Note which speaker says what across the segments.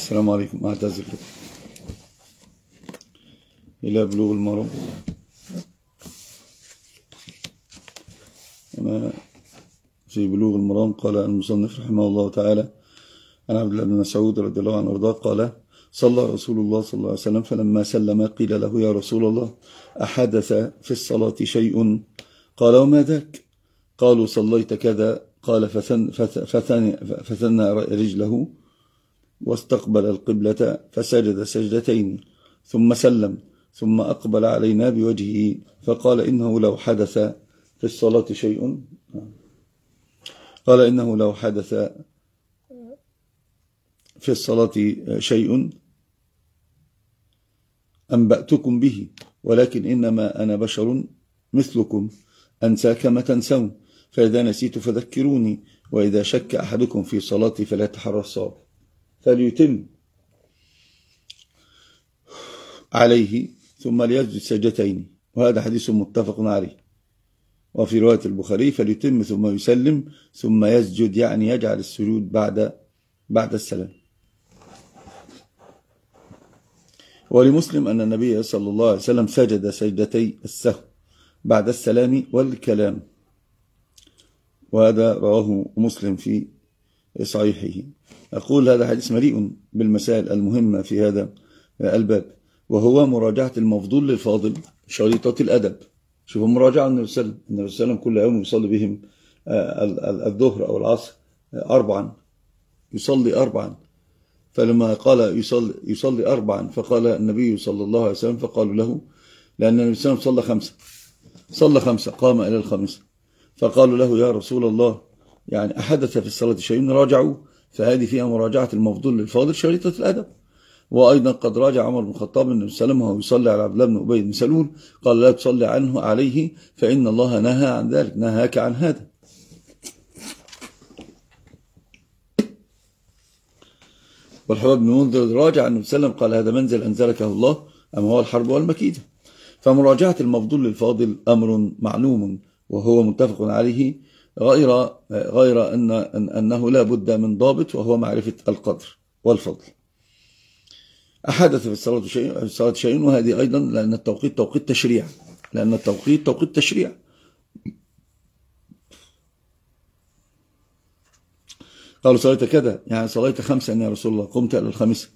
Speaker 1: السلام عليكم. أعتذر لكم إلى بلوغ المرام. أنا في بلوغ المرام قال المصنف رحمه الله تعالى عن عبد الله بن مسعود رضي الله عنه وارضاه قال: صلى رسول الله صلى الله عليه وسلم فلما سلم قيل له: يا رسول الله، أحدث في الصلاة شيء؟ قال: وما ذاك؟ قالوا: صليت كذا. قال: فثنى رجله واستقبل القبلة فسجد سجدتين ثم سلم ثم أقبل علينا بوجهه فقال: إنه لو حدث في الصلاة شيء أنبأتكم به، ولكن إنما أنا بشر مثلكم أنسى كما تنسون، فإذا نسيت فذكروني، وإذا شك أحدكم في صلاتي فلا يتحرى الصواب فليتم عليه ثم ليسجد سجدتين، وهذا حديث متفق عليه. وفي رواية البخاري: فليتم ثم يسلم ثم يسجد، يعني يجعل السجود بعد السلام. ولمسلم أن النبي صلى الله عليه وسلم سجد سجدتي السهو بعد السلام والكلام، وهذا رواه مسلم في صحيحه. أقول هذا حديث مليء بالمسائل المهمة في هذا الباب، وهو مراجعة المفضول للفاضل شريطة الأدب. شوفوا مراجعة النبي صلى الله عليه وسلم كل يوم يصلي بهم الظهر أو العصر 4، يصلي 4. فلما قال يصلي 4 فقال النبي صلى الله عليه وسلم، فقالوا له: لأن النبي صلى الله عليه وسلم صلى 5 قام إلى الخامسة، فقالوا له: يا رسول الله، يعني أحدث في الصلاة شيء؟ راجعوا، فهذه فيها مراجعة المفضول للفاضل شريطة الأدب. وأيضا قد راجع عمر بن الخطاب النبي صلى الله عليه وسلم وهو يصلي على عبد الله بن أبي بن سلول، قال: لا تصلي عليه فإن الله نهى عن ذلك، نهاك عن هذا. والحباب بن منذر راجع النبي صلى الله عليه وسلم قال: هذا منزل أنزلكه الله، أما هو الحرب والمكيدة. فمراجعة المفضول للفاضل أمر معلوم وهو متفق عليه، غير أنه لا بد من ضابط، وهو معرفة القدر والفضل. أحدث في الصلاة شيء، وهذه أيضا لأن التوقيت توقيت تشريع، قالوا: صليت كذا، يعني صليت 5 يا رسول الله، قمت إلى الخامسة.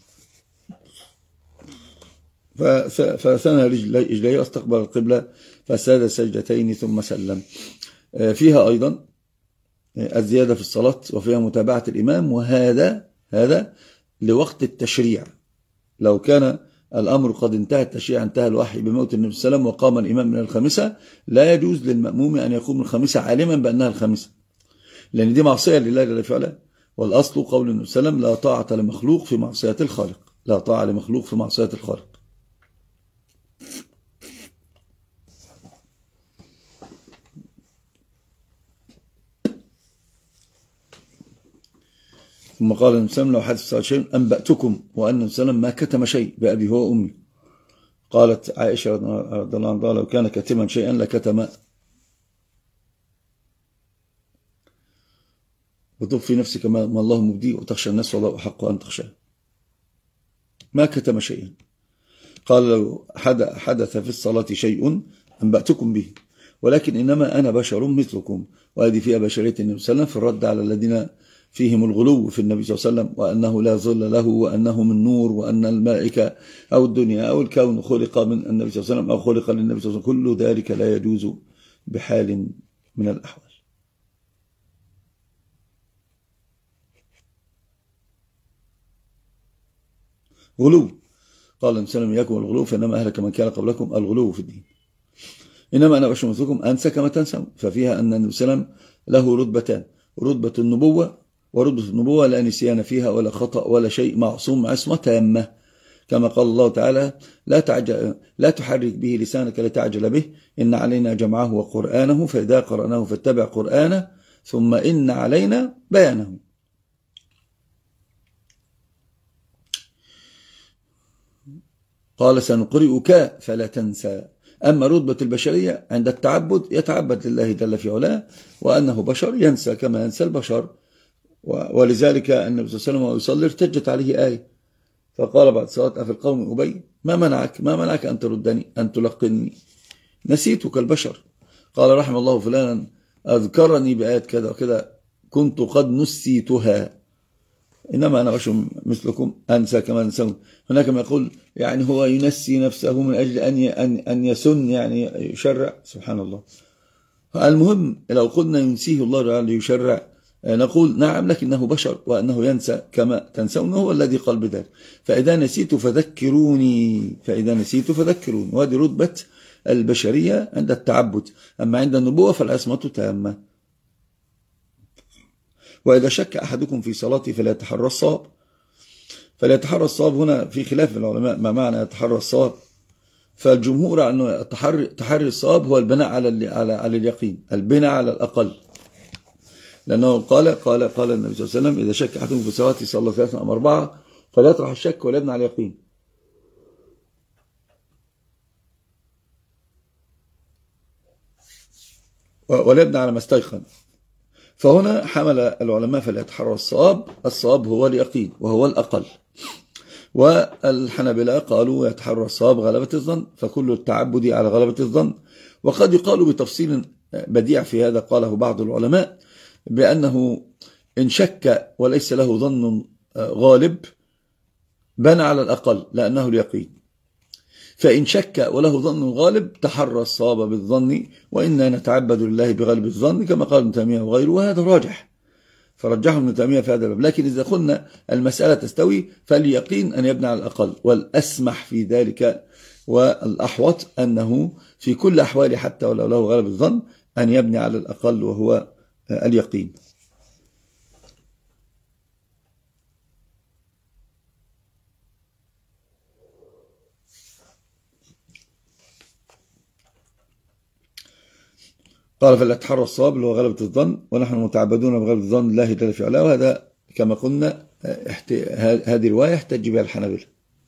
Speaker 1: فثنى رجليه واستقبل القبلة فسجد سجدتين ثم سلم. فيها أيضا الزيادة في الصلاة، وفيها متابعة الإمام، وهذا لوقت التشريع. لو كان الأمر قد انتهى التشريع، انتهى الوحي بموت النبي صلى الله عليه وسلم وقام الإمام من الخامسة، لا يجوز للمأموم أن يقوم من الخامسة عالما بأنها الخامسة، لأن دي معصية لله جل وعلا. والأصل قول النبي صلى الله عليه وسلم: لا طاعة لمخلوق في معصية الخالق، لا طاعة لمخلوق في معصية الخالق. ثم قال النبي صلى الله عليه وسلم: لو حدث شيء أنبأتكم، وأن النبي صلى الله عليه وسلم ما كتم شيء بأبي هو وأمي. قالت عائشة رضي الله عنها: لو كان كتما شيئا لكتم. وتخفي نفسك ما الله مبديه، وتخشى الناس والله أحق أن تخشى. ما كتم شيئا. قال: لو حدث في الصلاة شيء أنبأتكم به، ولكن إنما أنا بشر مثلكم. وهذه فيها بشرية النبي صلى الله عليه وسلم في الرد على الذين فيهم الغلو في النبي صلى الله عليه وسلم، وأنه لا ظل له، وأنه من نور، وأن الملائكة أو الدنيا أو الكون خلق من النبي صلى الله عليه وسلم أو خلق للنبي صلى الله عليه وسلم. كل ذلك لا يجوز بحال من الأحوال. غلو. قال النبي صلى الله عليه وسلم: يكن الغلو فإنما أهلك من كان قبلكم الغلو في الدين. إنما أنا بشر مثلكم أنسى كما تنسون. ففيها أن النبي صلى الله عليه وسلم له رتبتان: رتبة النبوة، ورتبة النبوة لا نسيان فيها ولا خطأ ولا شيء، معصوم عصمة تامة، كما قال الله تعالى: لا تحرك به لسانك لتعجل به، إن علينا جمعه وقرآنه، فإذا قرأناه فاتبع قرآنه، ثم إن علينا بيانه. قال: سنقرئك فلا تنسى. أما رتبة البشرية عند التعبد، يتعبد لله جل في علاه، وأنه بشر ينسى كما ينسى البشر، ولذلك النبي صلى الله عليه وسلم وهو يصلي ارتجت عليه آية، فقال بعد صلاة أفي القوم أبي ما منعك أن تردني أن تلقني، نسيتك البشر. قال رحم الله فلانا أذكرني بآيات كذا وكذا كنت قد نسيتها، إنما أنا بشر مثلكم أنسى كما تنسون. هناك ما يقول يعني هو ينسي نفسه من أجل أن يسن، يعني يشرع، سبحان الله. المهم لو قلنا ينسيه الله تعالى يشرع نقول نعم، لكنه بشر وأنه ينسى كما تنسون، هو الذي قال بذلك. فإذا نسيت فذكروني، وهذه رتبة البشرية عند التعبد. أما عند النبوة فالعصمة تامة. وإذا شك أحدكم في صلاته فلا يتحرى الصواب. هنا في خلاف العلماء ما معنى يتحرى الصواب. فالجمهور أنه تحري الصواب هو البناء على اليقين، البناء على الأقل، لأنه قال النبي صلى الله عليه وسلم إذا شك أحدكم في صلاته صلى 3 أم 4 فلا يطرح الشك ولا يبنى على اليقين، ولا يبنى على ما استيقن. فهنا حمل العلماء فلا يتحرى الصواب هو اليقين وهو الأقل. والحنابلة قالوا يتحرى الصواب غلبة الظن، فكل التعبد على غلبة الظن. وقد يقال بتفصيل بديع في هذا قاله بعض العلماء بأنه إن شك وليس له ظن غالب بنى على الأقل لأنه اليقين، فإن شك وله ظن غالب تحرى الصواب بالظن، وإنا نتعبد لله بغالب الظن كما قال ابن تيمية وغيره، وهذا راجح، فرجحه ابن تيمية في هذا الباب. لكن إذا قلنا المسألة تستوي فاليقين أن يبنى على الأقل، والأسمح في ذلك والأحوط أنه في كل أحوال حتى ولو له غالب الظن أن يبني على الأقل وهو اليقين. قال فلا تحرى الصواب اللي هو غلبة الظن، ونحن متعبدون بغلبة الظن الله جل في علاه. وهذا كما قلنا هذه رواية يحتج بها الحنابلة.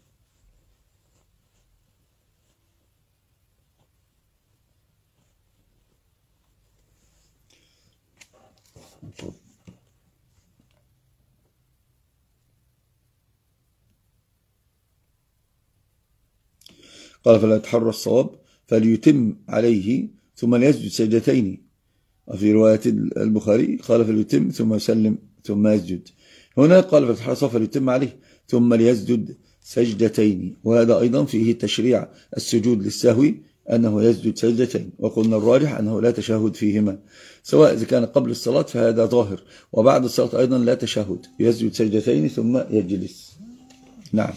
Speaker 1: قال فلا يتحرى الصواب فليتم عليه ثم ليسجد سجدتين. وفي رواية البخاري قال فليتم ثم يسلم ثم يسجد. هنا قال فليتحرى الصواب فليتم عليه ثم ليسجد سجدتين، وهذا أيضا فيه تشريع السجود للسهو أنه يسجد سجدتين. وقلنا الراجح أنه لا تشهد فيهما، سواء إذا كان قبل الصلاة فهذا ظاهر، وبعد الصلاة أيضا لا تشهد، يسجد سجدتين ثم يجلس. نعم.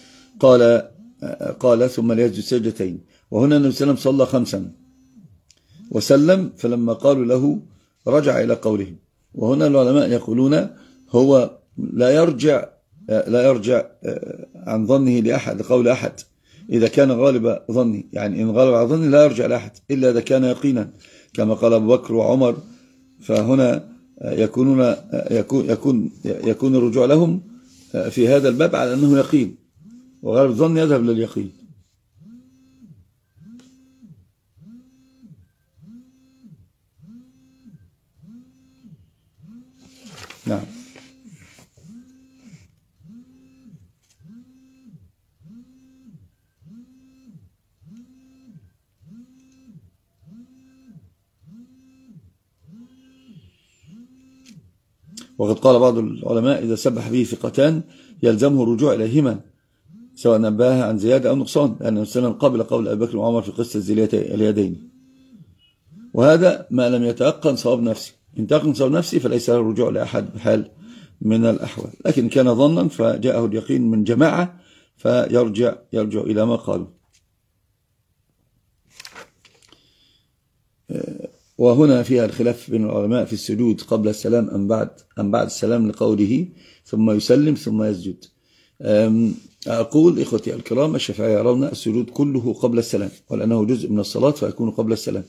Speaker 1: قال ثم ليسجد سجدتين. وهنا النبي صلى الله عليه وسلم صلى 5 وسلم، فلما قالوا له رجع إلى قولهم. وهنا العلماء يقولون هو لا يرجع عن ظنه لقول أحد إذا كان غالب ظنه، يعني إن غالب على ظنه لا يرجع لأحد إلا إذا كان يقينا كما قال أبو بكر وعمر. فهنا يكون الرجوع لهم في هذا الباب على أنه يقين، وغالب الظن يذهب لليقين. نعم. وقد قال بعض العلماء إذا سبح به ثقتان يلزمه الرجوع إليهما سواء نباه عن زيادة أو نقصان، لأن النبي صلى الله عليه وسلم قبل قول أبي بكر وعمر في قصة اليدين. وهذا ما لم يتيقن صواب نفسي. إن تيقن صواب نفسي فليس له الرجوع لأحد بحال من الأحوال، لكن كان ظنا فجاءه اليقين من جماعة فيرجع إلى ما قالوا. وهنا فيها الخلاف بين العلماء في السجود قبل السلام أم بعد السلام، لقوله ثم يسلم ثم يسجد. أقول إخوتي الكرام الشافعية يرون السجود كله قبل السلام، ولأنه جزء من الصلاة فيكون قبل السلام.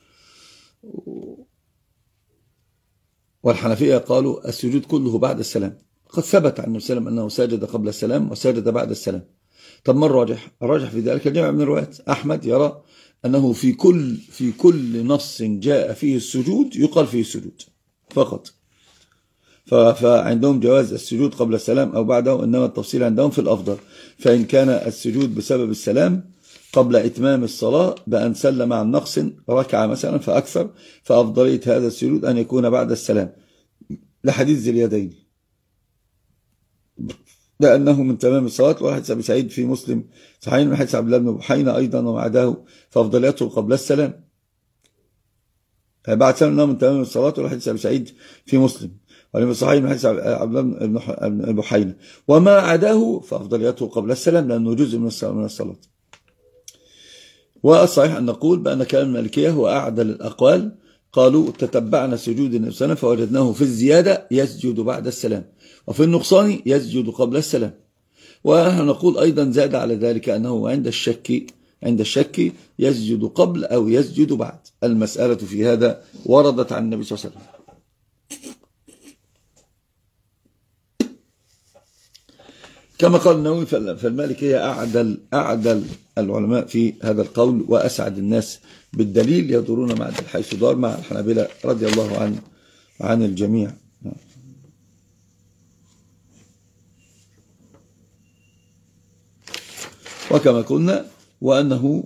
Speaker 1: والحنفية قالوا السجود كله بعد السلام. قد ثبت عن النبي صلى الله عليه وسلم أنه سجد قبل السلام وسجد بعد السلام. طب ما الراجح؟ الراجح في ذلك الجمع من الروايات. أحمد يرى أنه في كل نص جاء فيه السجود يقال فيه السجود فقط. فعندهم جواز السجود قبل السلام أو بعده، إنما التفصيل عندهم في الأفضل. فإن كان السجود بسبب السلام قبل إتمام الصلاة بأن سلم عن نقص ركعة مثلا فأكثر، فأفضلية هذا السجود أن يكون بعد السلام، لحديث ذي اليدين، لأنه من تمام الصلاة. وحديث أبي سعيد في مسلم صحيح من حديث عبد الله بن بحينة أيضا ومعداه، فأفضليته قبل السلام بعد سلام، أنه من تمام الصلاة. والحديث أبي سعيد في مسلم ولم صحيح من حديث عبد الله بن بحينة، وما عداه فأفضليته قبل السلام لأنه جزء من الصلاة. والصحيح أن نقول بأن كلام المالكية هو أعدل الأقوال. قالوا تتبعنا سجود النبي صلى الله عليه وسلم فوجدناه في الزيادة يسجد بعد السلام، وفي النقصان يسجد قبل السلام. ونحن نقول أيضا زاد على ذلك أنه عند الشك يسجد قبل أو يسجد بعد. المسألة في هذا وردت عن النبي صلى الله عليه وسلم. كما قال النووي فالمالكية أعدل العلماء في هذا القول وأسعد الناس بالدليل، يدورون مع حيث دار مع الحنابلة رضي الله عن الجميع. وكما قلنا وأنه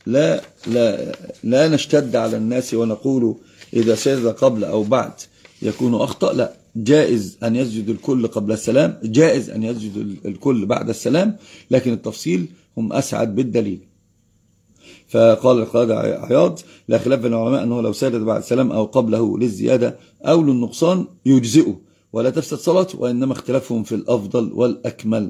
Speaker 1: لا نشتد على الناس ونقول إذا سجد قبل أو بعد يكون أخطأ، لا، جائز أن يسجد الكل قبل السلام، جائز أن يسجد الكل بعد السلام، لكن التفصيل هم أسعد بالدليل. فقال القاضي عياض لا خلاف بين العلماء أنه لو سجد بعد السلام أو قبله للزيادة أو للنقصان يجزئه ولا تفسد صلاته، وإنما اختلافهم في الأفضل والأكمل.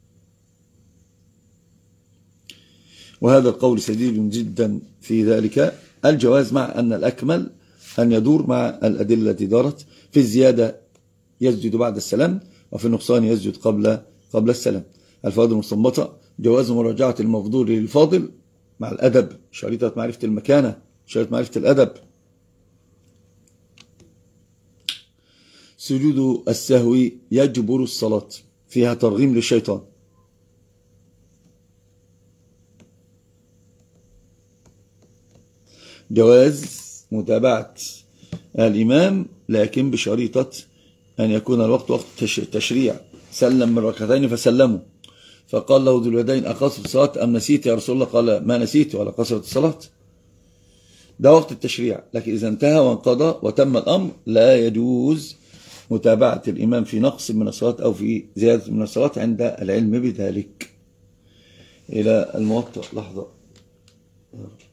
Speaker 1: وهذا القول سديد جدا في ذلك الجواز، مع أن الأكمل أن يدور مع الأدلة التي دارت. في الزيادة يسجد بعد السلام، وفي النقصان يسجد قبل السلام. الفوائد المستنبطة: جواز مراجعة المفضول للفاضل مع الأدب، شريطة معرفة المكانة، شريطة معرفة الأدب. سجود السهو يجبر الصلاة، فيها ترغيم للشيطان. جواز متابعة الإمام لكن بشريطة أن يكون الوقت وقت تشريع. سلم من ركعتين فسلموا، فقال له ذو اليدين أقصرت الصلاة أم نسيت يا رسول الله؟ قال ما نسيت ولا قصرت الصلاة. ده وقت التشريع، لكن إذا انتهى وانقضى وتم الأمر لا يجوز متابعة الإمام في نقص من الصلاة أو في زيادة من الصلاة عند العلم بذلك. إلى الموطأ لحظة.